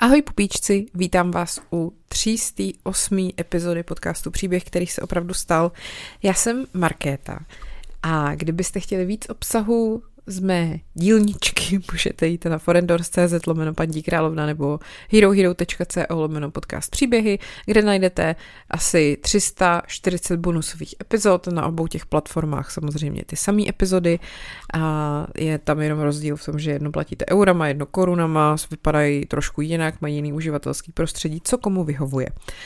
Ahoj pupíčci, vítám vás u 308. epizody podcastu Příběh, který se opravdu stal. Já jsem Markéta a kdybyste chtěli víc obsahu z mé dílničky, můžete jít na forendors.cz/Paní královna nebo herohero.co/podcast příběhy, kde najdete asi 340 bonusových epizod na obou těch platformách, samozřejmě ty samé epizody a je tam jenom rozdíl v tom, že jedno platíte eurama, jedno korunama, vypadají trošku jinak, mají jiný uživatelský prostředí, co komu vyhovuje.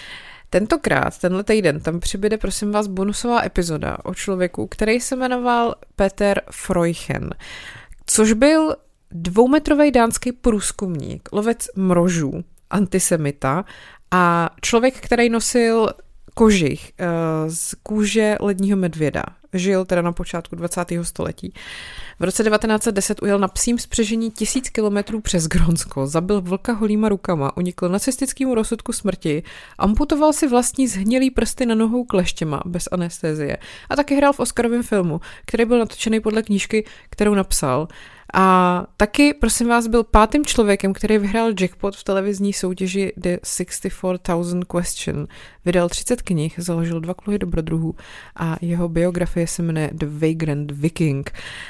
Tenhle týden, tam přibude, prosím vás, bonusová epizoda o člověku, který se jmenoval Peter Freuchen, což byl 2metrový dánský průzkumník, lovec mrožů, antisemita a člověk, který nosil kožich z kůže ledního medvěda. Žil teda na počátku 20. století. V roce 1910 ujel na psím spřežení 1000 kilometrů přes Grónsko, zabil vlka holýma rukama, unikl nacistickému rozsudku smrti, amputoval si vlastní zhnilý prsty na nohou kleštěma bez anestézie a taky hrál v Oscarovém filmu, který byl natočený podle knížky, kterou napsal. A taky, prosím vás, byl 5. člověkem, který vyhrál jackpot v televizní soutěži The 64,000 Question. Vydal 30 knih, založil 2 kluby dobrodruhů a jeho biografie se jmenuje The Vagrant Viking.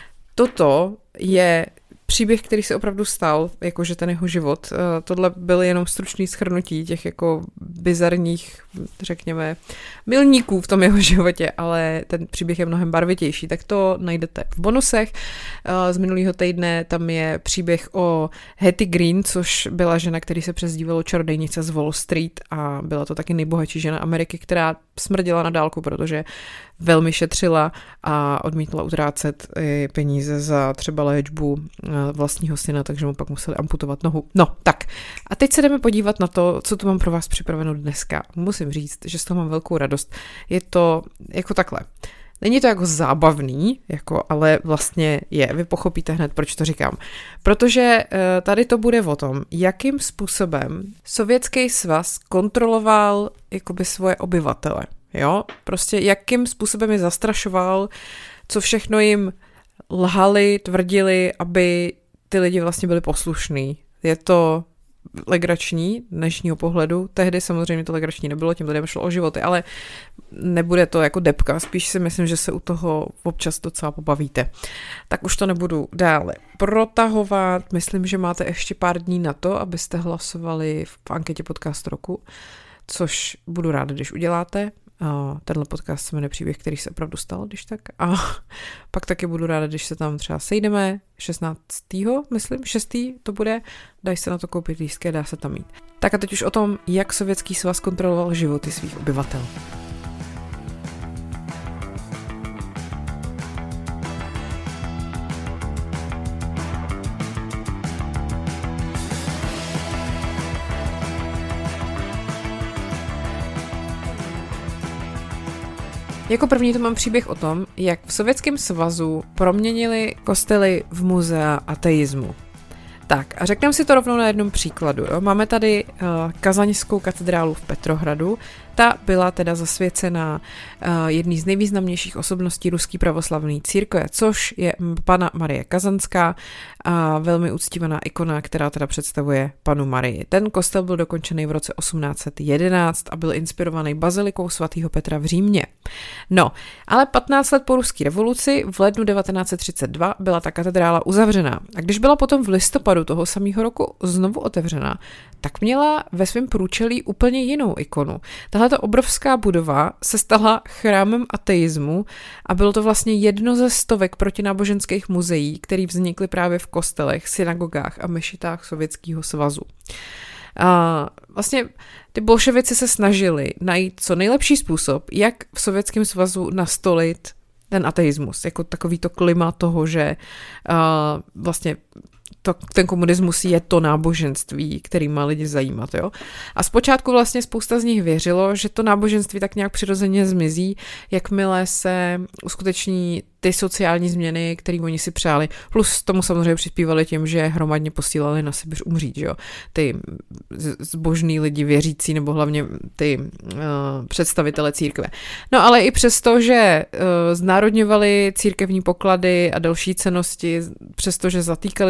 Toto je příběh, který se opravdu stal, jakože ten jeho život. Tohle byl jenom stručný shrnutí těch jako bizarních, řekněme, milníků v tom jeho životě, ale ten příběh je mnohem barvitější, tak to najdete v bonusech. Z minulého týdne tam je příběh o Hetty Green, což byla žena, který se přezdívalo čarodejnice z Wall Street a byla to taky nejbohatší žena Ameriky, která smrděla na dálku, protože velmi šetřila a odmítla utrácet peníze za třeba léčbu vlastního syna, takže mu pak museli amputovat nohu. No, tak. A teď se jdeme podívat na to, co tu mám pro vás připraveno dneska. Musím říct, že z toho mám velkou radost. Je to jako takhle. Není to jako zábavný, ale vlastně je. Vy pochopíte hned, proč to říkám. Protože tady to bude o tom, jakým způsobem Sovětský svaz kontroloval jakoby svoje obyvatele. Jo? Prostě jakým způsobem je zastrašoval, co všechno jim lhali, tvrdili, aby ty lidi vlastně byli poslušní. Je to legrační dnešního pohledu. Tehdy samozřejmě to legrační nebylo, těm lidem šlo o životy, ale nebude to jako debka, spíš si myslím, že se u toho občas docela pobavíte. Tak už to nebudu dále protahovat. Myslím, že máte ještě pár dní na to, abyste hlasovali v anketě Podcast roku, což budu ráda, když uděláte. Tenhle podcast se jmenuje Příběh, který se opravdu stal, když tak. A pak taky budu ráda, když se tam třeba sejdeme 16. myslím, 6. to bude, dají se na to koupit lístky, dá se tam mít. Tak a teď už o tom, jak Sovětský svaz kontroloval životy svých obyvatel. Jako první to mám příběh o tom, jak v Sovětském svazu proměnili kostely v muzea ateismu. Tak a řekneme si to rovnou na jednom příkladu. Jo? Máme tady Kazaňskou katedrálu v Petrohradu. Ta byla teda zasvěcena jedný z nejvýznamnějších osobností ruské pravoslavné církve, což je Panna Marie Kazanská a velmi uctívaná ikona, která teda představuje Pannu Marii. Ten kostel byl dokončený v roce 1811 a byl inspirovaný bazilikou svatého Petra v Římě. No, ale 15 let po ruské revoluci v lednu 1932 byla ta katedrála uzavřená. A když byla potom v listopadu toho samého roku znovu otevřená, tak měla ve svém průčelí úplně jinou ikonu. Tahleta obrovská budova se stala chrámem ateismu a bylo to vlastně jedno ze stovek protináboženských muzeí, které vznikly právě v kostelech, synagogách a mešitách Sovětského svazu. A vlastně ty bolševici se snažili najít co nejlepší způsob, jak v Sovětském svazu nastolit ten ateismus, jako takový to klima toho, že vlastně ten komunismus je to náboženství, který má lidi zajímat. Jo? A zpočátku vlastně spousta z nich věřilo, že to náboženství tak nějak přirozeně zmizí, jakmile se uskuteční ty sociální změny, které oni si přáli. Plus tomu samozřejmě přispívali tím, že hromadně posílali na Sibiř umřít. Že jo? Ty zbožní lidi věřící, nebo hlavně ty představitele církve. No ale i přesto, že znárodňovali církevní poklady a další cennosti, přestože zatýkali ty duchovní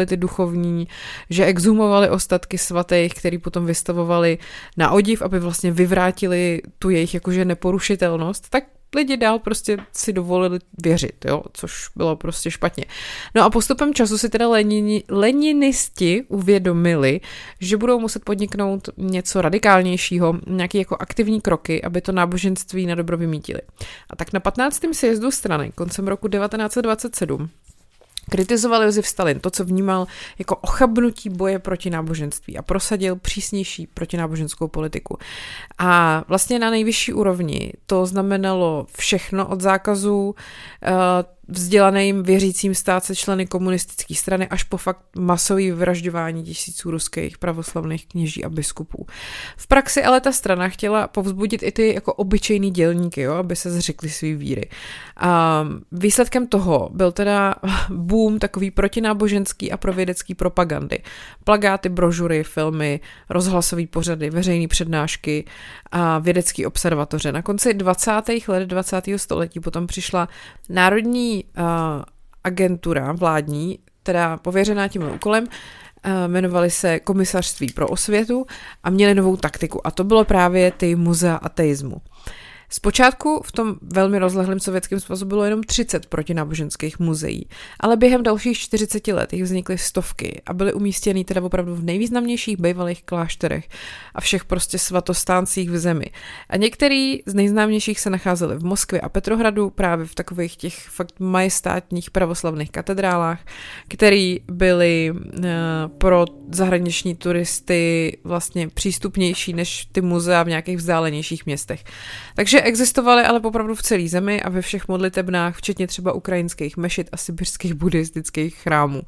duchovní, že exhumovali ostatky svatých, který potom vystavovali na odiv, aby vlastně vyvrátili tu jejich jakože neporušitelnost, tak lidi dál prostě si dovolili věřit, jo, což bylo prostě špatně. No a postupem času si teda leninisti uvědomili, že budou muset podniknout něco radikálnějšího, nějaké jako aktivní kroky, aby to náboženství na dobro vymítili. A tak na 15. sjezdu strany koncem roku 1927 kritizoval Josef Stalin to, co vnímal jako ochabnutí boje proti náboženství a prosadil přísnější protináboženskou politiku. A vlastně na nejvyšší úrovni to znamenalo všechno od zákazu vzdělaným věřícím stát se členy komunistické strany až po fakt masový vyvražďování tisíců ruských pravoslavných kněží a biskupů. V praxi ale ta strana chtěla povzbudit i ty jako obyčejný dělníky, jo, aby se zřekli svý víry. A výsledkem toho byl teda boom takový protináboženský a provědecký propagandy. Plakáty, brožury, filmy, rozhlasové pořady, veřejné přednášky a vědecké observatoře. Na konci 20. let 20. století potom přišla národní agentura vládní, teda pověřená tímhle úkolem, jmenovali se Komisařství pro osvětu a měli novou taktiku a to bylo právě ty muzea ateismu. Zpočátku v tom velmi rozlehlém Sovětském svazu bylo jenom 30 protináboženských muzeí, ale během dalších 40 let jich vznikly stovky a byly umístěny teda opravdu v nejvýznamnějších bývalých klášterech a všech prostě svatostáncích v zemi. A některý z nejznámějších se nacházely v Moskvě a Petrohradu, právě v takových těch fakt majestátních pravoslavných katedrálách, které byly pro zahraniční turisty vlastně přístupnější než ty muzea v nějakých vzdálenějších městech. Takže existovaly ale opravdu v celé zemi a ve všech modlitebnách, včetně třeba ukrajinských mešit a sibirských buddhistických chrámů.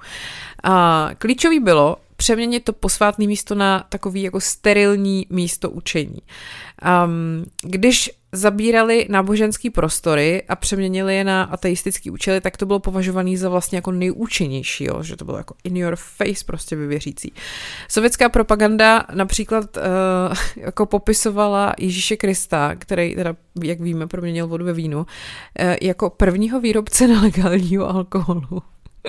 A klíčový bylo přeměnit to posvátné místo na takový jako sterilní místo učení. Když zabírali náboženský prostory a přeměnili je na ateistický účely, tak to bylo považované za vlastně jako nejúčinnější, jo? Že to bylo jako in your face prostě vyvěřící. Sovětská propaganda například jako popisovala Ježíše Krista, který teda, jak víme, proměnil vodu ve víno, jako prvního výrobce nelegálního alkoholu.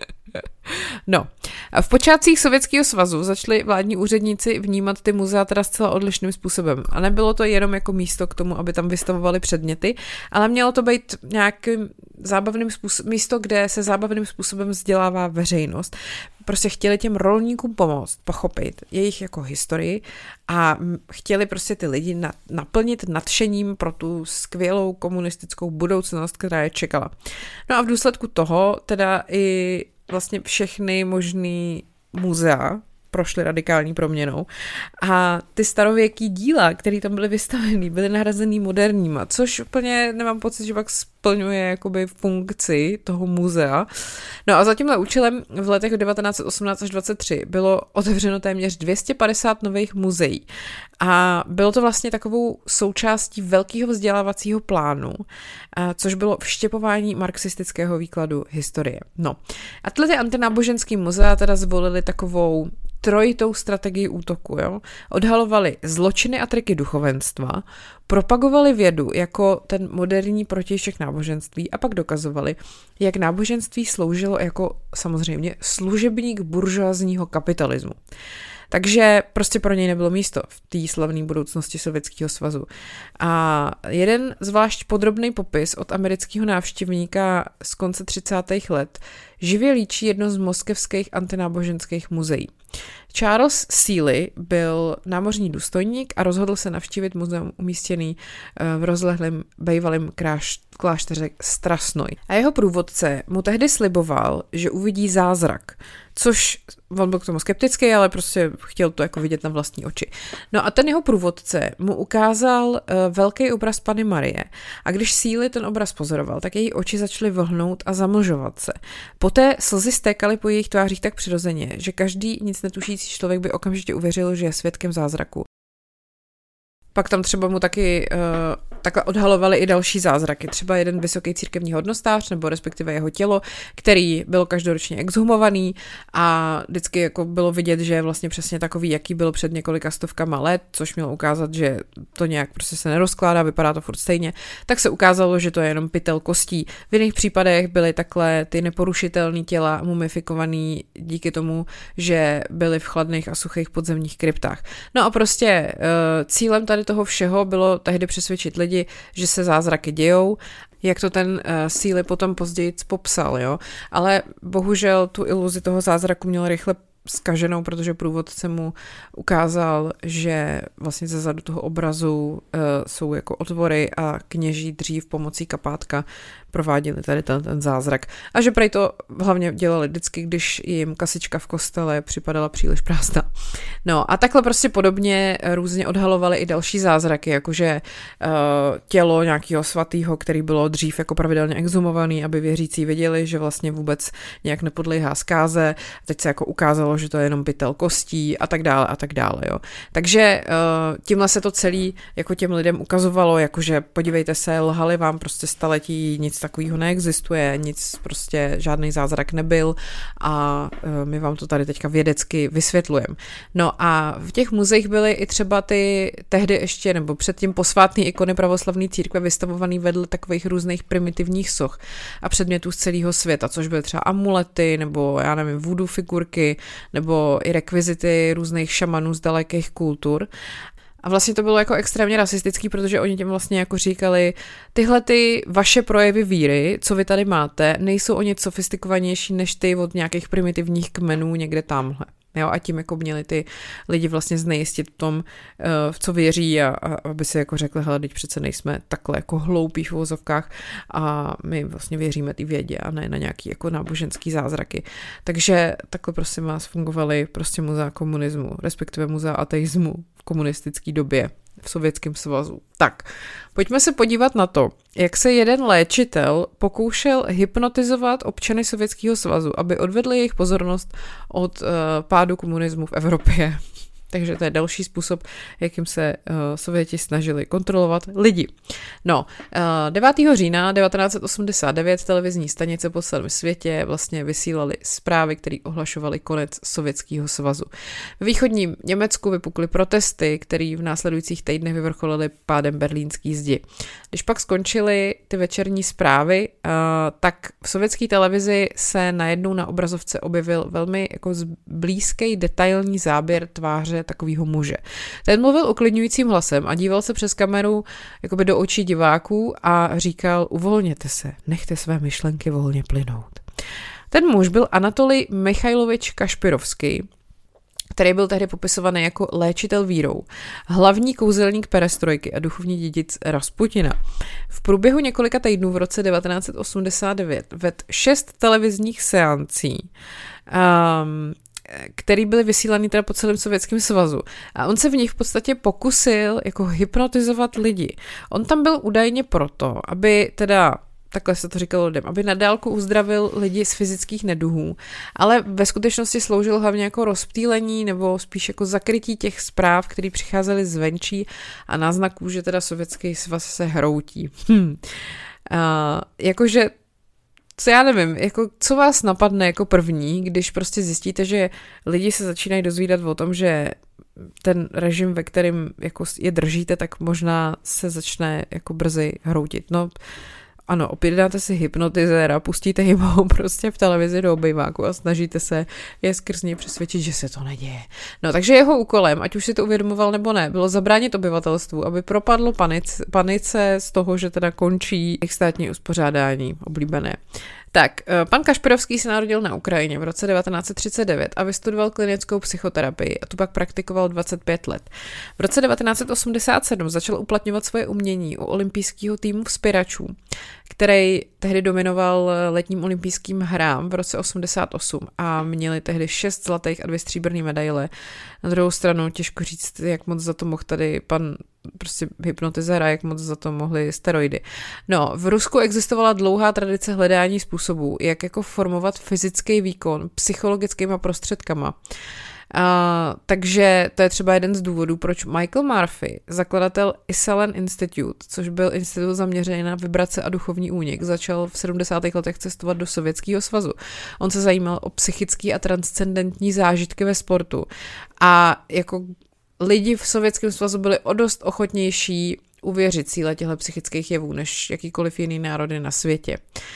No, v počátcích Sovětského svazu začali vládní úředníci vnímat ty muzea teda zcela odlišným způsobem. A nebylo to jenom jako místo k tomu, aby tam vystavovali předměty, ale mělo to být nějakým místo, kde se zábavným způsobem vzdělává veřejnost. Prostě chtěli těm rolníkům pomoct, pochopit jejich jako historii a chtěli prostě ty lidi naplnit nadšením pro tu skvělou komunistickou budoucnost, která je čekala. No a v důsledku toho teda i vlastně všechny možný muzea prošly radikální proměnou a ty starověký díla, které tam byly vystaveny, byly nahrazený moderníma, což úplně nemám pocit, že pak splňuje jakoby funkci toho muzea. No a za tímhle účelem v letech 1918 až 23 bylo otevřeno téměř 250 nových muzeí a bylo to vlastně takovou součástí velkého vzdělávacího plánu, což bylo vštěpování marxistického výkladu historie. No a tyhle antináboženský muzea teda zvolili takovou trojitou strategii útoku. Jo? Odhalovali zločiny a triky duchovenstva, propagovali vědu jako ten moderní protějšek náboženství a pak dokazovali, jak náboženství sloužilo jako samozřejmě služebník buržoazního kapitalismu. Takže prostě pro něj nebylo místo v té slavné budoucnosti Sovětského svazu. A jeden zvlášť podrobný popis od amerického návštěvníka z konce 30. let živě líčí jedno z moskevských antináboženských muzeí. Charles Seeley byl námořní důstojník a rozhodl se navštívit muzeum umístěný v rozlehlém bývalém klášteře Strasnoj. A jeho průvodce mu tehdy sliboval, že uvidí zázrak, což on byl k tomu skeptický, ale prostě chtěl to jako vidět na vlastní oči. No a ten jeho průvodce mu ukázal velký obraz Panny Marie a když Seeley ten obraz pozoroval, tak její oči začaly vlhnout a zamlžovat se. Poté slzy stékaly po jejich tvářích tak přirozeně, že každý nic netušící člověk by okamžitě uvěřil, že je svědkem zázraku. Pak tam třeba mu taky takhle odhalovali i další zázraky. Třeba jeden vysoký církevní hodnostář, nebo respektive jeho tělo, který byl každoročně exhumovaný a vždycky jako bylo vidět, že je vlastně přesně takový, jaký byl před několika stovkama let, což mělo ukázat, že to nějak prostě se nerozkládá, vypadá to furt stejně. Tak se ukázalo, že to je jenom pytel kostí. V jiných případech byly takhle ty neporušitelné těla mumifikovaný díky tomu, že byly v chladných a suchých podzemních kryptách. No a prostě cílem tady toho všeho bylo tehdy přesvědčit lidi, že se zázraky dějou, jak to ten Seeley potom později popsal, jo. Ale bohužel tu iluzi toho zázraku měl rychle zkaženou, protože průvodce mu ukázal, že vlastně ze zadu toho obrazu jsou jako otvory a kněží dřív pomocí kapátka prováděli tady ten zázrak. A že prej to hlavně dělali vždycky, když jim kasička v kostele připadala příliš prázdná. No a takhle prostě podobně různě odhalovali i další zázraky, jakože tělo nějakého svatého, který bylo dřív jako pravidelně exhumovaný, aby věřící věděli, že vlastně vůbec nějak nepodléhá zkáze. Teď se jako ukázalo, že to je jenom pytel kostí a tak dále, jo. Takže tímhle se to celý jako těm lidem ukazovalo, jakože podívejte se, lhali vám prostě staletí, nic takového neexistuje, nic prostě, žádný zázrak nebyl a my vám to tady teďka vědecky vysvětlujeme. No a v těch muzeích byly i třeba ty tehdy ještě, nebo předtím posvátné ikony pravoslavné církve vystavovaný vedle takových různých primitivních soch a předmětů z celého světa, což byly třeba amulety, nebo já nevím, voodoo figurky, nebo i rekvizity různých šamanů z dalekých kultur. A vlastně to bylo jako extrémně rasistický, protože oni těm vlastně jako říkali, tyhle ty vaše projevy víry, co vy tady máte, nejsou o nic sofistikovanější než ty od nějakých primitivních kmenů někde tamhle. Jo, a tím jako měli ty lidi vlastně znejistit v tom, v co věří a aby si jako řekli, hele, teď přece nejsme takhle jako hloupí v uvozovkách a my vlastně věříme té vědě a ne na nějaký jako náboženský zázraky. Takže takhle prosím vás fungovaly prostě muzea komunismu, respektive muzea ateismu v komunistické době v Sovětském svazu. Tak, pojďme se podívat na to, jak se jeden léčitel pokoušel hypnotizovat občany Sovětského svazu, aby odvedli jejich pozornost od pádu komunismu v Evropě. Takže to je další způsob, jakým se Sověti snažili kontrolovat lidi. No, 9. října 1989 televizní stanice po celém světě vlastně vysílaly zprávy, které ohlašovaly konec Sovětského svazu. V východním Německu vypukly protesty, které v následujících týdnech vyvrcholily pádem berlínské zdi. Když pak skončily ty večerní zprávy, tak v sovětské televizi se najednou na obrazovce objevil velmi jako blízký detailní záběr tváře takového muže. Ten mluvil uklidňujícím hlasem a díval se přes kameru jakoby do očí diváků a říkal, uvolněte se, nechte své myšlenky volně plynout. Ten muž byl Anatolij Michajlovič Kašpirovský, který byl tehdy popisovaný jako léčitel vírou, hlavní kouzelník perestrojky a duchovní dědic Rasputina. V průběhu několika týdnů v roce 1989 vedl 6 televizních seancí, který byly vysílaný teda po celém Sovětském svazu. A on se v nich v podstatě pokusil jako hypnotizovat lidi. On tam byl údajně proto, aby teda, takhle se to říkalo lidem, aby na dálku uzdravil lidi z fyzických neduhů, ale ve skutečnosti sloužil hlavně jako rozptýlení nebo spíš jako zakrytí těch zpráv, které přicházely zvenčí a náznaků, že teda Sovětský svaz se hroutí. Jakože co já nevím, jako co vás napadne jako první, když prostě zjistíte, že lidi se začínají dozvídat o tom, že ten režim, ve kterém jako je držíte, tak možná se začne jako brzy hroutit. No ano, opět dáte si hypnotizéra, pustíte jim ho prostě v televizi do obejváku a snažíte se je skrz něj přesvědčit, že se to neděje. No takže jeho úkolem, ať už si to uvědomoval nebo ne, bylo zabránit obyvatelstvu, aby propadlo panice z toho, že teda končí jejich státní uspořádání oblíbené. Tak, pan Kašpirovský se narodil na Ukrajině v roce 1939 a vystudoval klinickou psychoterapii a tu pak praktikoval 25 let. V roce 1987 začal uplatňovat svoje umění u olympijského týmu vzpěračů, který tehdy dominoval letním olympijským hrám v roce 88 a měli tehdy 6 zlatých a 2 stříbrné medaile. Na druhou stranu těžko říct, jak moc za to mohl tady pan prostě hypnotizér a jak moc za to mohly steroidy. No, v Rusku existovala dlouhá tradice hledání způsobů, jak jako formovat fyzický výkon psychologickýma prostředkama. Takže to je třeba jeden z důvodů, proč Michael Murphy, zakladatel Esalen Institute, což byl institut zaměřený na vibrace a duchovní únik, začal v 70. letech cestovat do Sovětského svazu. On se zajímal o psychický a transcendentní zážitky ve sportu a jako lidi v Sovětském svazu byli o dost ochotnější uvěřit síle těchto psychických jevů než jakýkoliv jiný národy na světě.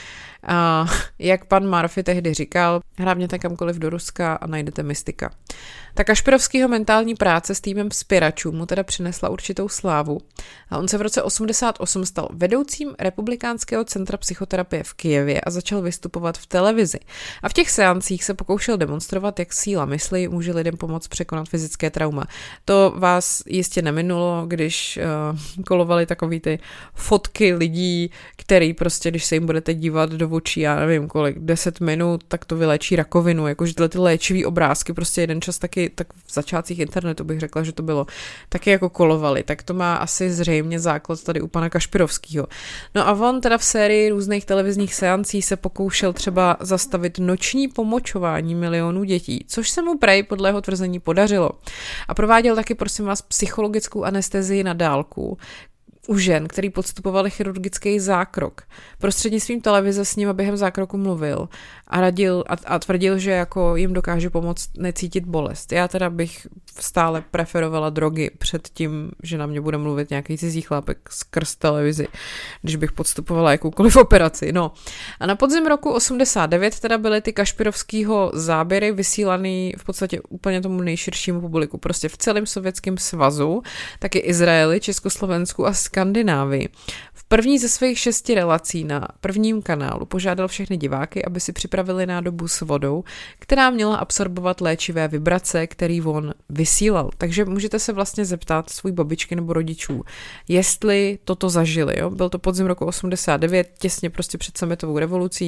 Jak pan Murphy tehdy říkal, hrábněte kamkoliv do Ruska a najdete mystika. Ta Kašpirovskýho mentální práce s týmem vzpěračů mu teda přinesla určitou slávu a on se v roce 88 stal vedoucím republikánského centra psychoterapie v Kyjevě a začal vystupovat v televizi. A v těch seancích se pokoušel demonstrovat, jak síla mysli může lidem pomoct překonat fyzické trauma. To vás jistě neminulo, když kolovaly takový ty fotky lidí, který prostě, když se jim budete dívat do očí, já nevím kolik, 10 minut, tak to vylečí rakovinu, jakože tyhle ty léčivý obrázky, prostě jeden čas taky, tak v začátcích internetu bych řekla, že to bylo, taky jako kolovaly, tak to má asi zřejmě základ tady u pana Kašpirovského. No a on teda v sérii různých televizních seancí se pokoušel třeba zastavit noční pomočování milionů dětí, což se mu prej podle jeho tvrzení podařilo. A prováděl taky, prosím vás, psychologickou anestezii na dálku u žen, který podstupovali chirurgický zákrok. Prostřednictvím televize s nimi během zákroku mluvil a radil a tvrdil, že jako jim dokáže pomoct necítit bolest. Já teda bych stále preferovala drogy před tím, že na mě bude mluvit nějaký cizí chlápek skrz televizi, když bych podstupovala jakoukoliv operaci. No. A na podzim roku 89 teda byly ty Kašpirovskýho záběry vysílaný v podstatě úplně tomu nejširšímu publiku. Prostě v celém Sovětském svazu, taky Izraeli, Československu a Skandinávii. V první ze svých 6 relací na prvním kanálu požádal všechny diváky, aby si připravili nádobu s vodou, která měla absorbovat léčivé vibrace, který on vysílal. Takže můžete se vlastně zeptat svůj babičky nebo rodičů, jestli toto zažili. Jo? Byl to podzim roku 89, těsně prostě před sametovou revolucí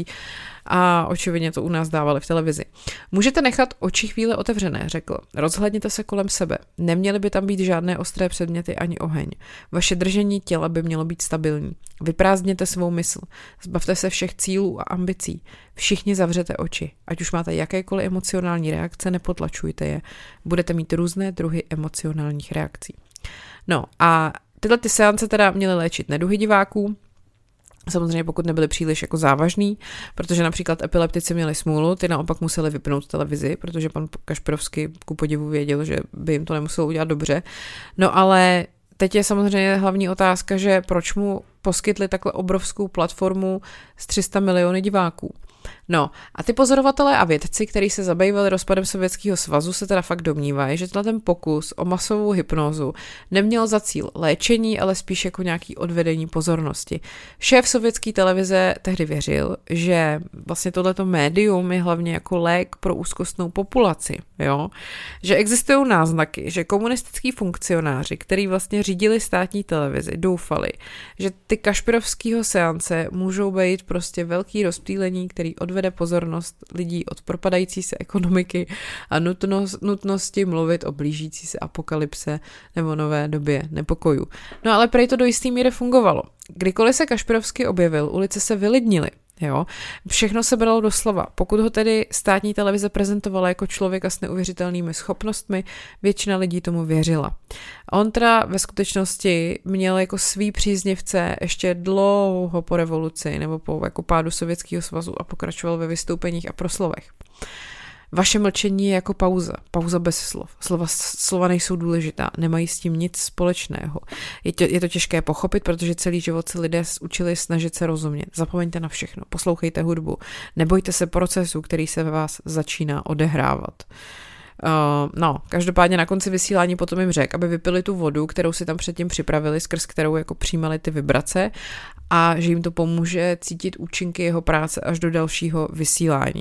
a očividně to u nás dávali v televizi. Můžete nechat oči chvíle otevřené, řekl. Rozhlédněte se kolem sebe. Neměly by tam být žádné ostré předměty ani oheň. Vaše držení těla by mělo být stabilní. Vyprázdněte svou mysl. Zbavte se všech cílů a ambicí. Všichni zavřete oči. Ať už máte jakékoliv emocionální reakce, nepotlačujte je. Budete mít různé druhy emocionálních reakcí. No a tyhle ty seance teda měly léčit neduhy diváků, samozřejmě pokud nebyly příliš jako závažný, protože například epileptici měli smůlu, ty naopak museli vypnout televizi, protože pan Kašpirovský ku podivu věděl, že by jim to nemuselo udělat dobře. No ale teď je samozřejmě hlavní otázka, že proč mu poskytli takhle obrovskou platformu s 300 miliony diváků. No a ty pozorovatelé a vědci, kteří se zabývali rozpadem Sovětského svazu, se teda fakt domnívají, že ten pokus o masovou hypnózu neměl za cíl léčení, ale spíš jako nějaký odvedení pozornosti. Šéf sovětské televize tehdy věřil, že vlastně tohleto médium je hlavně jako lék pro úzkostnou populaci, jo? Že existují náznaky, že komunistický funkcionáři, kteří vlastně řídili státní televizi, doufali, že ty Kašpirovského seance můžou být prostě velký rozptýlení, který odvede pozornost lidí od propadající se ekonomiky a nutnosti mluvit o blížící se apokalypse nebo nové době nepokojů. No ale prej to do jistý míry fungovalo. Kdykoliv se Kašpirovský objevil, ulice se vylidnily. Jo? Všechno se bralo doslova. Pokud ho tedy státní televize prezentovala jako člověka s neuvěřitelnými schopnostmi, většina lidí tomu věřila. On teda ve skutečnosti měl jako svý příznivce ještě dlouho po revoluci nebo po jako pádu Sovětského svazu a pokračoval ve vystoupeních a proslovech. Vaše mlčení je jako pauza bez slov. Slova nejsou důležitá, nemají s tím nic společného. Je to těžké pochopit, protože celý život se lidé učili snažit se rozumět. Zapomeňte na všechno, poslouchejte hudbu, nebojte se procesu, který se ve vás začíná odehrávat. No, každopádně na konci vysílání potom jim řekl, aby vypili tu vodu, kterou si tam předtím připravili, skrz kterou jako přijímali ty vibrace a že jim to pomůže cítit účinky jeho práce až do dalšího vysílání.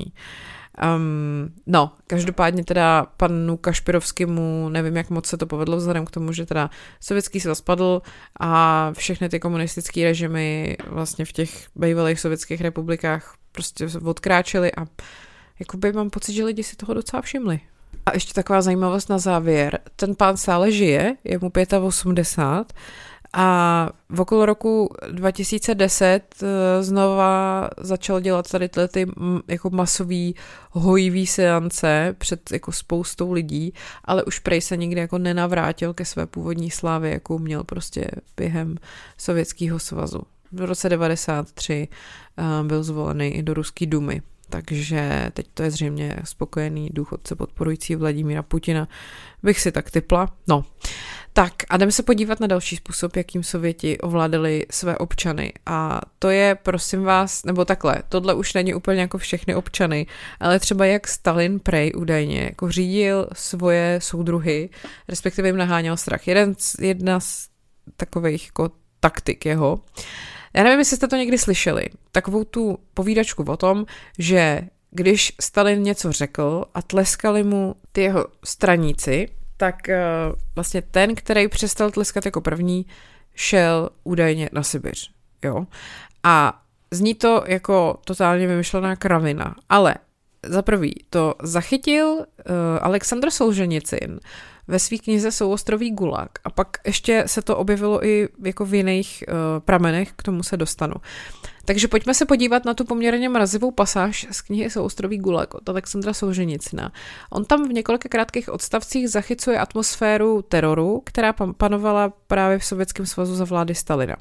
No, každopádně teda panu Kašpirovskému nevím, jak moc se to povedlo vzhledem k tomu, že teda Sovětský svaz padl a všechny ty komunistické režimy vlastně v těch bývalých sovětských republikách prostě odkráčely a jakoby mám pocit, že lidi si toho docela všimli. A ještě taková zajímavost na závěr. Ten pán stále žije, je mu 85 A v okolo roku 2010 znova začal dělat tady ty jako masový hojivý seance před jako spoustou lidí, ale už prej se nikdy jako nenavrátil ke své původní slávě, jakou měl prostě během Sovětského svazu. V roce 1993 byl zvolený i do Ruské dumy, takže teď to je zřejmě spokojený důchodce podporující Vladimíra Putina, bych si tak tipla. No, tak a jdeme se podívat na další způsob, jakým Sověti ovládali své občany, a to je, prosím vás, nebo takhle, tohle už není úplně jako všechny občany, ale třeba jak Stalin prej údajně jako řídil svoje soudruhy, respektive jim naháněl strach. Jedna z takových jako taktik jeho. Já nevím, jestli jste to někdy slyšeli, takovou tu povídačku o tom, že když Stalin něco řekl a tleskali mu ty jeho straníci, tak vlastně ten, který přestal tleskat jako první, šel údajně na Sibiř. Jo? A zní to jako totálně vymyšlená kravina, ale za prvý to zachytil Aleksandr Solženicyn ve svý knize Souostrový gulag, a pak ještě se to objevilo i jako v jiných pramenech, k tomu se dostanu. Takže pojďme se podívat na tu poměrně mrazivou pasáž z knihy Souostrový gulag od Alexandra Solženicina. On tam v několika krátkých odstavcích zachycuje atmosféru teroru, která panovala právě v Sovětském svazu za vlády Stalina.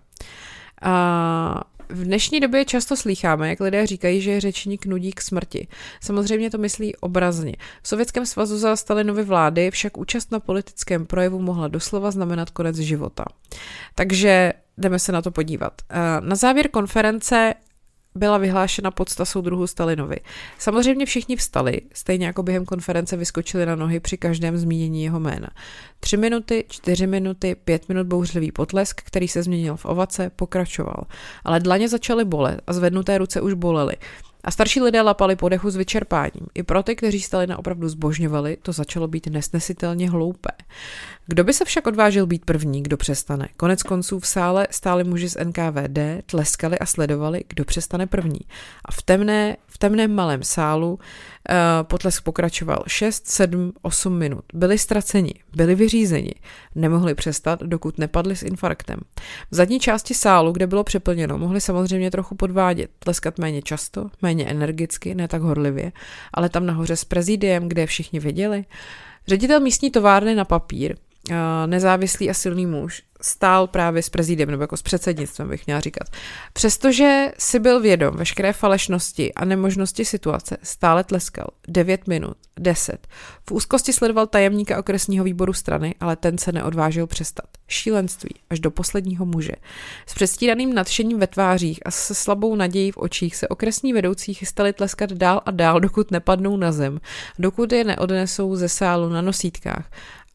A v dnešní době často slýcháme, jak lidé říkají, že je řečník nudí k smrti. Samozřejmě to myslí obrazně. V Sovětském svazu za Stalinovy vlády však účast na politickém projevu mohla doslova znamenat konec života. Takže jdeme se na to podívat. Na závěr konference byla vyhlášena pocta soudruhu Stalinovi. Samozřejmě všichni vstali, stejně jako během konference vyskočili na nohy při každém zmínění jeho jména. 3 minuty, 4 minuty, 5 minut bouřlivý potlesk, který se změnil v ovace, pokračoval. Ale dlaně začaly bolet a zvednuté ruce už bolely. A starší lidé lapali po dechu s vyčerpáním. I pro ty, kteří Stalina opravdu zbožňovali, to začalo být nesnesitelně hloupé. Kdo by se však odvážil být první, kdo přestane? Konec konců v sále stáli muži z NKVD, tleskali a sledovali, kdo přestane první. A v temném malém sálu potlesk pokračoval 6, 7, 8 minut. Byli ztraceni, byli vyřízeni. Nemohli přestat, dokud nepadli s infarktem. V zadní části sálu, kde bylo přeplněno, mohli samozřejmě trochu podvádět, tleskat méně často, méně energicky, ne tak horlivě, ale tam nahoře s prezidiem, kde všichni viděli. Ředitel místní továrny na papír, nezávislý a silný muž, stál právě s prezidiem, nebo jako s předsednictvem bych měla říkat. Přestože si byl vědom veškeré falešnosti a nemožnosti situace, stále tleskal 9 minut, 10. V úzkosti sledoval tajemníka okresního výboru strany, ale ten se neodvážil přestat. Šílenství až do posledního muže. S předstíraným nadšením ve tvářích a se slabou nadějí v očích se okresní vedoucí chystali tleskat dál a dál, dokud nepadnou na zem, dokud je neodnesou ze sálu na nosítkách.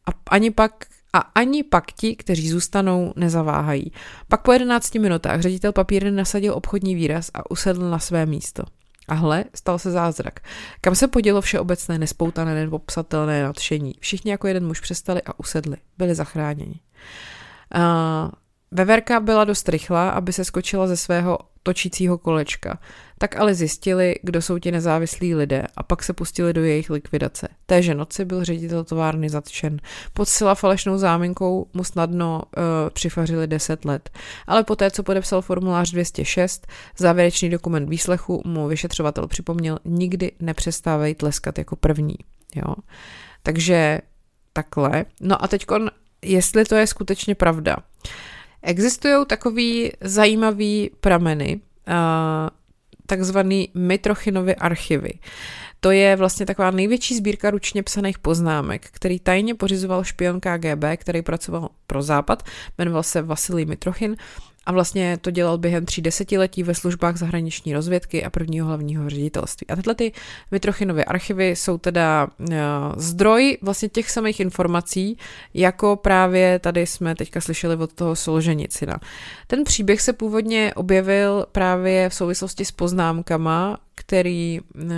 Ani pak ti, kteří zůstanou, nezaváhají. Pak po 11 minutách ředitel papírny nasadil obchodní výraz a usedl na své místo. A hle, stal se zázrak. Kam se podělo všeobecné, nespoutané, nepopsatelné nadšení. Všichni jako jeden muž přestali a usedli. Byli zachráněni. Veverka byla dost rychlá, aby se skočila ze svého točícího kolečka. Tak ale zjistili, kdo jsou ti nezávislí lidé, a pak se pustili do jejich likvidace. Téže noci byl ředitel továrny zatčen. Pod sila falešnou záminkou mu snadno přifařili 10 let. Ale poté, co podepsal formulář 206, závěrečný dokument výslechu, mu vyšetřovatel připomněl: nikdy nepřestávej tleskat jako první. Jo? Takže takhle. No a teďkon, jestli to je skutečně pravda. Existují takový zajímavý prameny, takzvaný Mitrochinovy archivy. To je vlastně taková největší sbírka ručně psaných poznámek, který tajně pořizoval špion KGB, který pracoval pro Západ, jmenoval se Vasilij Mitrochin a vlastně to dělal během 3 desetiletí ve službách zahraniční rozvědky a prvního hlavního ředitelství. A tyhle ty Mitrochinovy archivy jsou teda zdroj vlastně těch samých informací, jako právě tady jsme teďka slyšeli od toho Solženicina. Ten příběh se původně objevil právě v souvislosti s poznámkama, který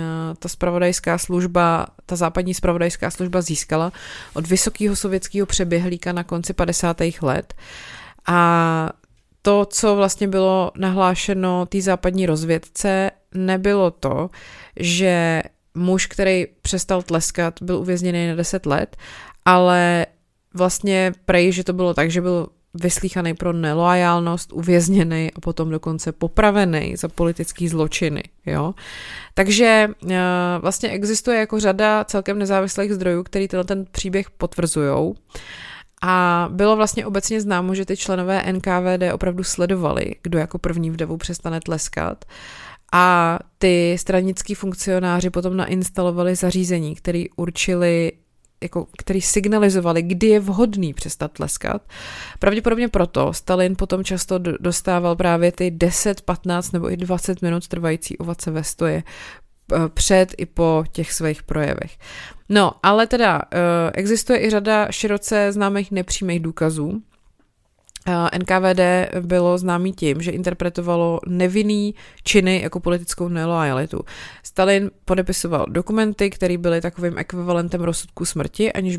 ta západní zpravodajská služba získala od vysokého sovětského přeběhlíka na konci 50. let. A to, co vlastně bylo nahlášeno té západní rozvědce, nebylo to, že muž, který přestal tleskat, byl uvězněný na 10 let, ale vlastně prej, že to bylo tak, že byl vyslíchaný pro neloajálnost, uvězněný a potom dokonce popravený za politický zločiny. Jo? Takže vlastně existuje jako řada celkem nezávislých zdrojů, který ten příběh potvrzujou. A bylo vlastně obecně známo, že ty členové NKVD opravdu sledovali, kdo jako první v davu přestane tleskat. A ty stranický funkcionáři potom nainstalovali zařízení, které určili, který signalizovali, kdy je vhodný přestat tleskat. Pravděpodobně proto Stalin potom často dostával právě ty 10, 15 nebo i 20 minut trvající ovace ve stoje před i po těch svých projevech. No, ale teda existuje i řada široce známých nepřímých důkazů. NKVD bylo známý tím, že interpretovalo nevinný činy jako politickou nelojalitu. Stalin podepisoval dokumenty, které byly takovým ekvivalentem rozsudku smrti, aniž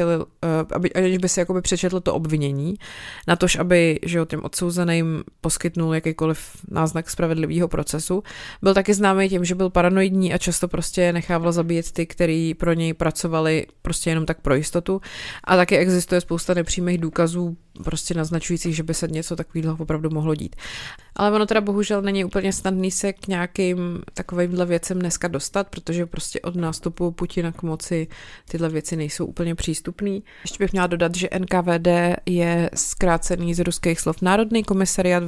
by si jakoby přečetl to obvinění, natož aby těm odsouzeným poskytnul jakýkoliv náznak spravedlivého procesu. Byl taky známý tím, že byl paranoidní a často prostě nechával zabíjet ty, kteří pro něj pracovali prostě jenom tak pro jistotu. A taky existuje spousta nepřímých důkazů prostě naznačujících, že by se něco takového opravdu mohlo dít. Ale ono teda bohužel není úplně snadný se k nějakým takovýmhle věcem dneska dostat, protože prostě od nástupu Putina k moci tyhle věci nejsou úplně přístupný. Ještě bych měla dodat, že NKVD je zkrácený z ruských slov Národní komisariát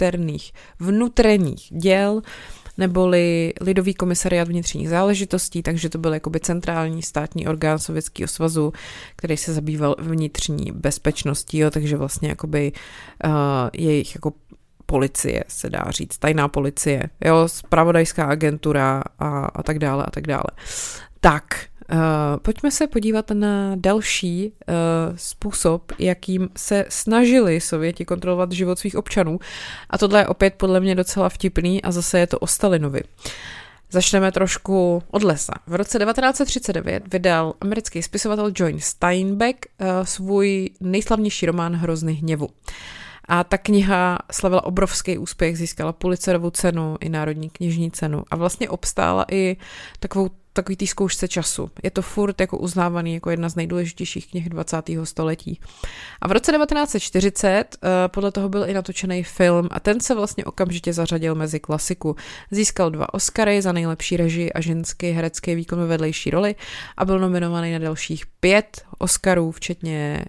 vnitřních děl, neboli Lidový komisariát vnitřních záležitostí, takže to byl jakoby centrální státní orgán Sovětského svazu, který se zabýval vnitřní bezpečností, takže vlastně jakoby jejich jako policie, se dá říct, tajná policie, zpravodajská agentura a tak dále a tak dále. Tak, pojďme se podívat na další způsob, jakým se snažili Sověti kontrolovat život svých občanů. A tohle je opět podle mě docela vtipný a zase je to o Stalinovi. Začneme trošku od lesa. V roce 1939 vydal americký spisovatel John Steinbeck svůj nejslavnější román Hrozny hněvu. A ta kniha slavila obrovský úspěch, získala Pulitzerovu cenu i Národní knižní cenu a vlastně obstála i takový té zkoušce času. Je to furt jako uznávaný jako jedna z nejdůležitějších knih 20. století. A v roce 1940 podle toho byl i natočený film a ten se vlastně okamžitě zařadil mezi klasiku. Získal 2 Oscary za nejlepší režii a ženský herecký výkon ve vedlejší roli a byl nominovaný na dalších 5 Oscarů, včetně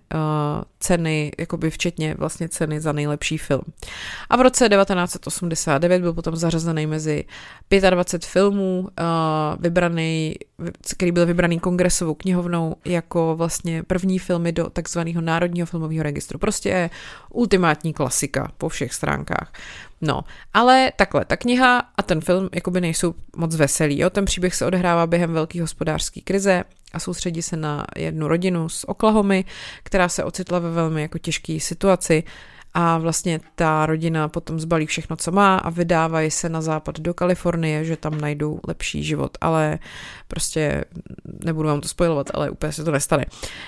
ceny za nejlepší film. A v roce 1989 byl potom zařazený mezi 25 filmů, který byl vybraný kongresovou knihovnou jako vlastně první filmy do takzvaného Národního filmového registru. Prostě je ultimátní klasika po všech stránkách. No, ale takhle, ta kniha a ten film jakoby nejsou moc veselý. Ten příběh se odehrává během velké hospodářské krize a soustředí se na jednu rodinu z Oklahomy, která se ocitla ve velmi jako těžké situaci a vlastně ta rodina potom zbalí všechno, co má a vydávají se na západ do Kalifornie, že tam najdou lepší život, ale prostě nebudu vám to spojovat, ale úplně se to nestane.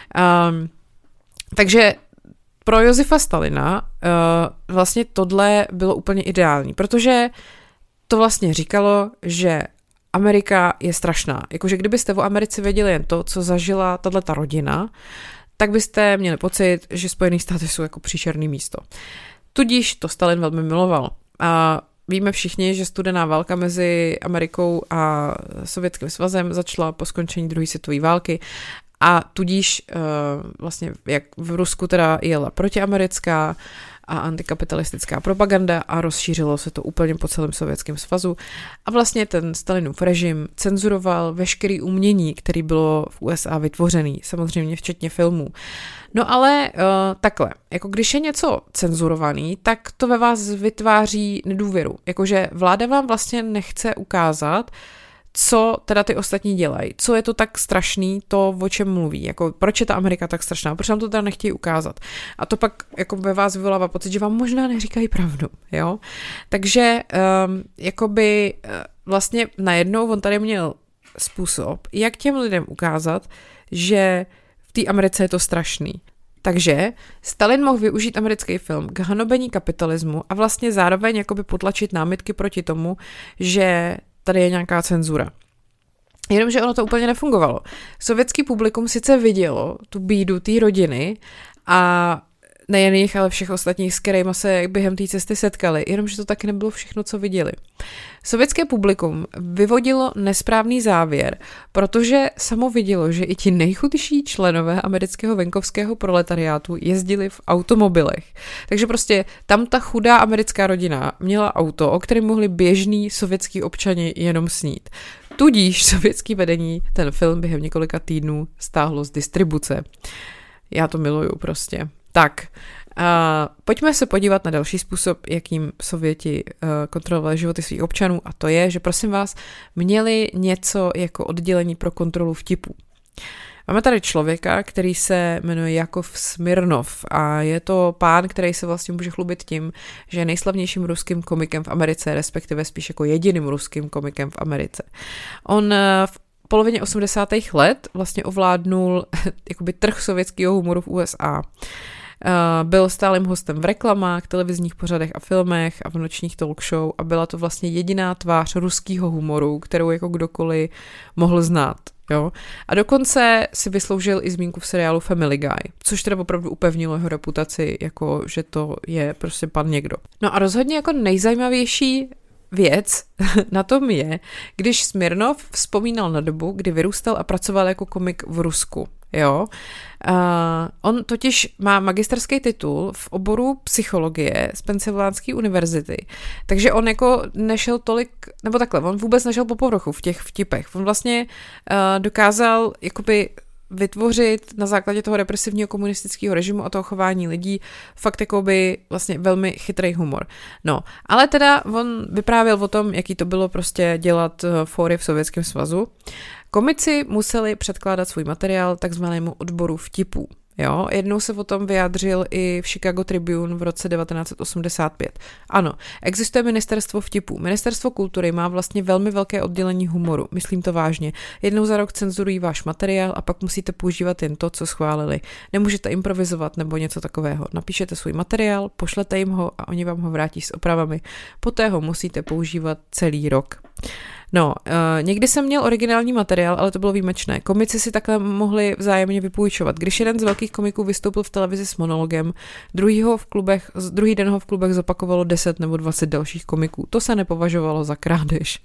Takže pro Josefa Stalina vlastně tohle bylo úplně ideální, protože to vlastně říkalo, že Amerika je strašná. Jakože kdybyste o Americe věděli jen to, co zažila tato rodina, tak byste měli pocit, že Spojené státy jsou jako příšerný místo. Tudíž to Stalin velmi miloval. A víme všichni, že studená válka mezi Amerikou a Sovětským svazem začala po skončení druhé světové války a tudíž vlastně jak v Rusku teda jela protiamerická a antikapitalistická propaganda a rozšířilo se to úplně po celém Sovětském svazu. A vlastně ten Stalinův režim cenzuroval veškeré umění, které bylo v USA vytvořené, samozřejmě včetně filmů. No ale takhle, jako když je něco cenzurovaný, tak to ve vás vytváří nedůvěru. Jakože vláda vám vlastně nechce ukázat, co teda ty ostatní dělají, co je to tak strašný, to o čem mluví, jako proč je ta Amerika tak strašná, proč nám to teda nechtějí ukázat. A to pak jako ve vás vyvolává pocit, že vám možná neříkají pravdu, jo. Takže vlastně najednou on tady měl způsob, jak těm lidem ukázat, že v té Americe je to strašný. Takže Stalin mohl využít americký film k hanobení kapitalismu a vlastně zároveň jakoby potlačit námitky proti tomu, že tady je nějaká cenzura. Jenomže ono to úplně nefungovalo. Sovětský publikum sice vidělo tu bídu té rodiny a nejen jich, ale všech ostatních, s kterými se během té cesty setkali, jenomže to taky nebylo všechno, co viděli. Sovětské publikum vyvodilo nesprávný závěr, protože samo vidělo, že i ti nejchudší členové amerického venkovského proletariátu jezdili v automobilech. Takže prostě tam ta chudá americká rodina měla auto, o kterém mohli běžní sovětský občani jenom snít. Tudíž sovětský vedení ten film během několika týdnů stáhlo z distribuce. Já to miluju prostě. Tak, pojďme se podívat na další způsob, jakým Sověti kontrolovali životy svých občanů, a to je, že prosím vás, měli něco jako oddělení pro kontrolu vtipů. Máme tady člověka, který se jmenuje Jakov Smirnov a je to pán, který se vlastně může chlubit tím, že je nejslavnějším ruským komikem v Americe, respektive spíš jako jediným ruským komikem v Americe. On v polovině 80. let vlastně ovládnul jakoby trh sovětského humoru v USA. Byl stálým hostem v reklamách, televizních pořadech a filmech a v nočních talk show a byla to vlastně jediná tvář ruského humoru, kterou jako kdokoliv mohl znát. Jo? A dokonce si vysloužil i zmínku v seriálu Family Guy, což teda opravdu upevnilo jeho reputaci, jako že to je prostě pan někdo. No a rozhodně jako nejzajímavější věc na tom je, když Smirnov vzpomínal na dobu, kdy vyrůstal a pracoval jako komik v Rusku. Jo. On totiž má magisterský titul v oboru psychologie z Pensylvánské univerzity, takže on jako nešel tolik, nebo takhle, on vůbec nešel po povrchu v těch vtipech. On vlastně dokázal jakoby vytvořit na základě toho represivního komunistického režimu a toho chování lidí fakt jakoby vlastně velmi chytrý humor. No, ale teda on vyprávěl o tom, jaký to bylo prostě dělat fóry v Sovětském svazu. Komici museli předkládat svůj materiál takzvanému odboru vtipů. Jo, jednou se o tom vyjádřil i v Chicago Tribune v roce 1985. Ano, existuje ministerstvo vtipů. Ministerstvo kultury má vlastně velmi velké oddělení humoru. Myslím to vážně. Jednou za rok cenzurují váš materiál a pak musíte používat jen to, co schválili. Nemůžete improvizovat nebo něco takového. Napíšete svůj materiál, pošlete jim ho a oni vám ho vrátí s opravami. Poté ho musíte používat celý rok. No, někdy jsem měl originální materiál, ale to bylo výjimečné. Komici si takhle mohli vzájemně vypůjčovat. Když jeden z velkých komiků vystoupil v televizi s monologem, druhý den ho v klubech zopakovalo 10 nebo 20 dalších komiků. To se nepovažovalo za krádež.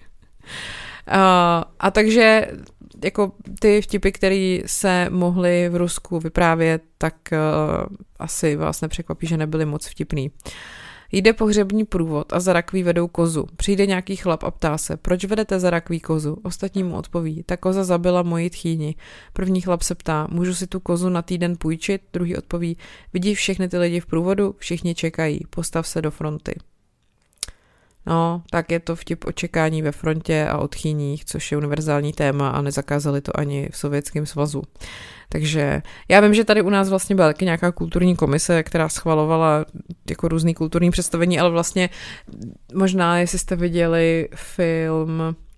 A takže jako ty vtipy, které se mohly v Rusku vyprávět, tak asi vás nepřekvapí, že nebyly moc vtipný. Jde pohřební průvod a za rakví vedou kozu. Přijde nějaký chlap a ptá se, proč vedete za rakví kozu? Ostatní mu odpoví, ta koza zabila moji tchýni. První chlap se ptá, můžu si tu kozu na týden půjčit? Druhý odpoví, vidíš všechny ty lidi v průvodu? Všichni čekají, postav se do fronty. No, tak je to vtip o čekání ve frontě a o tchýních, což je univerzální téma a nezakázali to ani v Sovětském svazu. Takže já vím, že tady u nás vlastně byla taky nějaká kulturní komise, která schvalovala jako různý kulturní představení, ale vlastně možná, jestli jste viděli film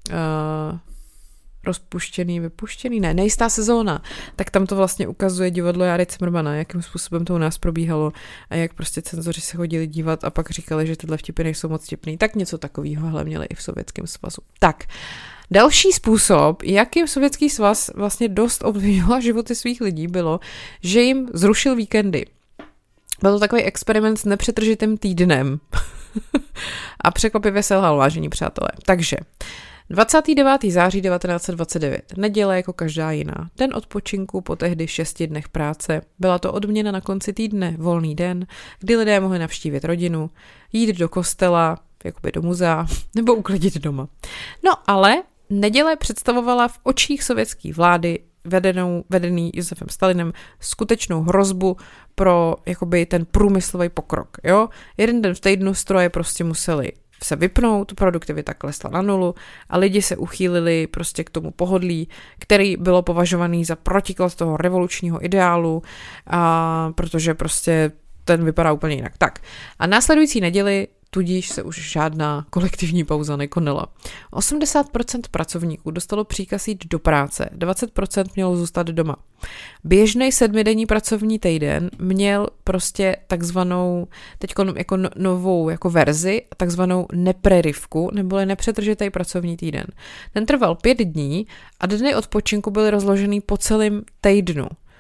Rozpuštěný, vypuštěný, ne, Nejistá sezóna, tak tam to vlastně ukazuje divadlo Járy Cimrmana, jakým způsobem to u nás probíhalo a jak prostě cenzoři se chodili dívat a pak říkali, že tyhle vtipy nejsou moc vtipný. Tak něco takového hele měli i v Sovětském svazu. Tak, další způsob, jakým Sovětský svaz vlastně dost ovlivňoval životy svých lidí, bylo, že jim zrušil víkendy. Byl to takový experiment s nepřetržitým týdnem. A překvapivě selhal, vážení přátelé. Takže 29. září 1929, neděle jako každá jiná. Den odpočinku po tehdy 6 dnech práce. Byla to odměna na konci týdne, volný den, kdy lidé mohli navštívit rodinu, jít do kostela, jakoby do muzea, nebo uklidit doma. No ale neděle představovala v očích sovětské vlády vedený Josefem Stalinem skutečnou hrozbu pro jakoby ten průmyslový pokrok. Jo? Jeden den v týdnu stroje prostě museli se vypnout, produktivita klesla na nulu a lidi se uchýlili prostě k tomu pohodlí, který bylo považovaný za protiklad toho revolučního ideálu, protože prostě ten vypadá úplně jinak. Tak a následující neděli tudíž se už žádná kolektivní pauza nekonala. 80% pracovníků dostalo příkaz jít do práce, 20% mělo zůstat doma. Běžný 7denní pracovní týden měl prostě takzvanou, teď jako novou jako verzi, takzvanou neprerivku, neboli nepřetržitý pracovní týden. Ten trval 5 dní a dny odpočinku byly rozložený po celém týdnu.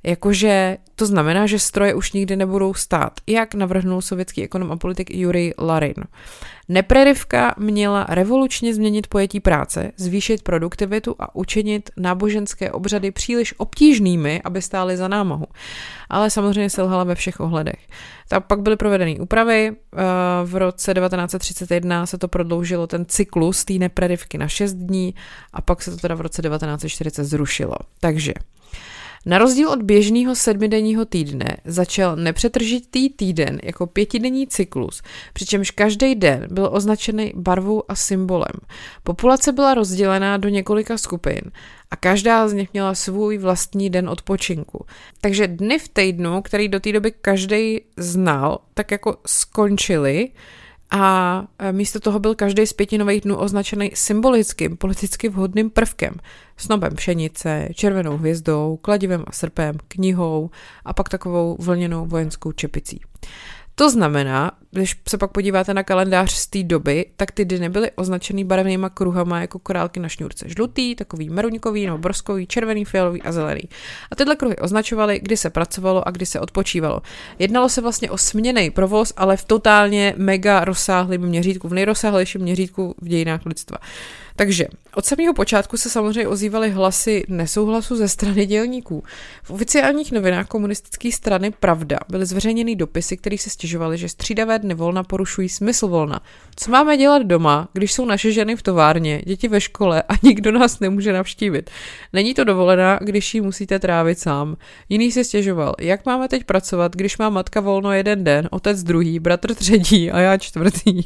Jakože to znamená, že stroje už nikdy nebudou stát, jak navrhnul sovětský ekonom a politik Jurij Larin. Neprerivka měla revolučně změnit pojetí práce, zvýšit produktivitu a učinit náboženské obřady příliš obtížnými, aby stály za námahu. Ale samozřejmě selhala ve všech ohledech. Pak byly provedeny úpravy, v roce 1931 se to prodloužilo ten cyklus té neprerivky na 6 dní a pak se to teda v roce 1940 zrušilo. Takže na rozdíl od běžného 7denního týdne začal nepřetržitý týden jako 5denní cyklus, přičemž každý den byl označený barvou a symbolem. Populace byla rozdělená do několika skupin a každá z nich měla svůj vlastní den odpočinku. Takže dny v týdnu, který do té doby každý znal, tak jako skončily a místo toho byl každý z 5 nových dnů označený symbolickým, politicky vhodným prvkem. Snopem pšenice, červenou hvězdou, kladivem a srpem, knihou a pak takovou vlněnou vojenskou čepicí. To znamená, když se pak podíváte na kalendář z té doby, tak ty dny byly označený barevnýma kruhama jako korálky na šňůrce. Žlutý, takový meruňkový nebo borskový, červený, fialový a zelený. A tyhle kruhy označovaly, kdy se pracovalo a kdy se odpočívalo. Jednalo se vlastně o směnný provoz, ale v totálně mega rozsáhlém měřítku, v nejrozsáhlejším měřítku v dějinách lidstva. Takže od samého počátku se samozřejmě ozývaly hlasy nesouhlasu ze strany dělníků. V oficiálních novinách komunistické strany Pravda byly zveřejněny dopisy, které se stěžovaly, že střídavé dny volna porušují smysl volna. Co máme dělat doma, když jsou naše ženy v továrně, děti ve škole a nikdo nás nemůže navštívit? Není to dovolená, když ji musíte trávit sám. Jiný se stěžoval, jak máme teď pracovat, když má matka volno jeden den, otec druhý, bratr třetí a já čtvrtý.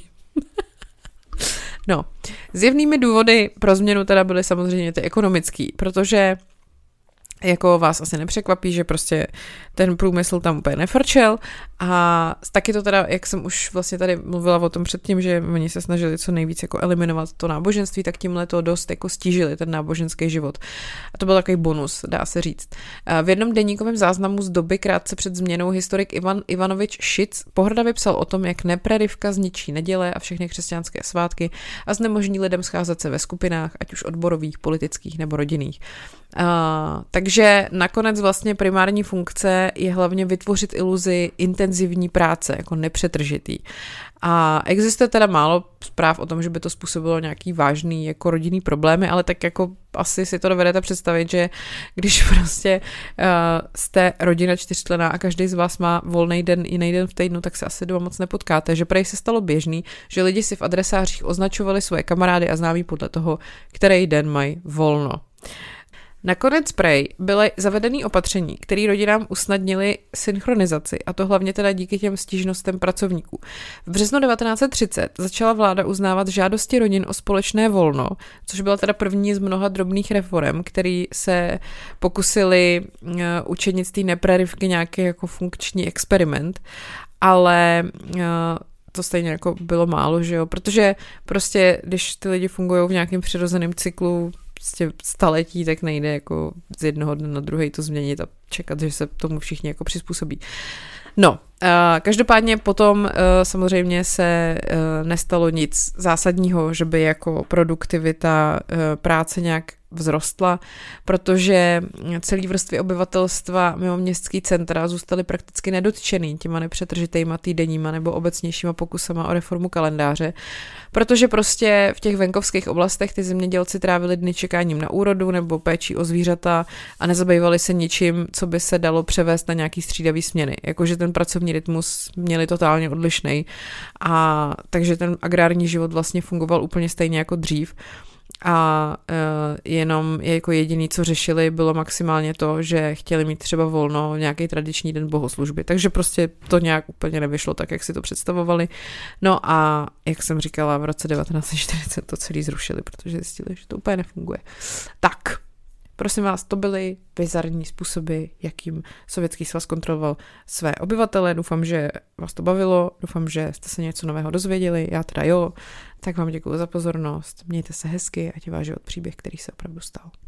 No, zjevnými důvody pro změnu teda byly samozřejmě ty ekonomický, protože jako vás asi nepřekvapí, že prostě ten průmysl tam úplně nefrčel a taky to teda, jak jsem už vlastně tady mluvila o tom předtím, že oni se snažili co nejvíc jako eliminovat to náboženství, tak tímhle to dost jako stížili ten náboženský život. A to byl takový bonus, dá se říct. V jednom deníkovém záznamu z doby krátce před změnou historik Ivan Ivanovič Šic pohrdavě psal o tom, jak neprerivka zničí neděle a všechny křesťanské svátky a znemožní lidem scházet se ve skupinách, ať už odborových, politických nebo rodinných. Takže nakonec vlastně primární funkce je hlavně vytvořit iluzi intenzivní práce, jako nepřetržitý. A existuje teda málo zpráv o tom, že by to způsobilo nějaký vážný jako rodinný problémy, ale tak jako asi si to dovedete představit, že když prostě jste rodina 4členná a každý z vás má volný den, jiný den v týdnu, tak se asi doma moc nepotkáte. Že prej se stalo běžný, že lidi si v adresářích označovali svoje kamarády a známí podle toho, který den mají volno. Nakonec prej byly zavedený opatření, které rodinám usnadnily synchronizaci, a to hlavně teda díky těm stížnostem pracovníků. V březnu 1930 začala vláda uznávat žádosti rodin o společné volno, což byla teda první z mnoha drobných reforem, které se pokusili učinit z té neprerivky nějaký jako funkční experiment, ale to stejně jako bylo málo, že jo, protože prostě, když ty lidi fungují v nějakém přirozeném cyklu prostě staletí, tak nejde jako z jednoho dne na druhý to změnit a čekat, že se tomu všichni jako přizpůsobí. No, každopádně potom samozřejmě se nestalo nic zásadního, že by jako produktivita práce nějak vzrostla, protože celý vrstvy obyvatelstva mimo městský centra zůstaly prakticky nedotčený těma nepřetržitejma týdenníma nebo obecnějšíma pokusama o reformu kalendáře, protože prostě v těch venkovských oblastech ty zemědělci trávili dny čekáním na úrodu nebo péčí o zvířata a nezabývali se ničím, co by se dalo převést na nějaký střídavý směny. Jakože ten pracovní rytmus měli totálně odlišnej a takže ten agrární život vlastně fungoval úplně stejně jako dřív. A jenom jako jediný, co řešili, bylo maximálně to, že chtěli mít třeba volno nějaký tradiční den bohoslužby. Takže prostě to nějak úplně nevyšlo tak, jak si to představovali. No a jak jsem říkala, v roce 1940 to celý zrušili, protože zjistili, že to úplně nefunguje. Tak, prosím vás, to byly bizarní způsoby, jakým Sovětský svaz kontroloval své obyvatele. Doufám, že vás to bavilo, doufám, že jste se něco nového dozvěděli, já teda jo. Tak vám děkuji za pozornost, mějte se hezky, ať je váš život příběh, který se opravdu stal.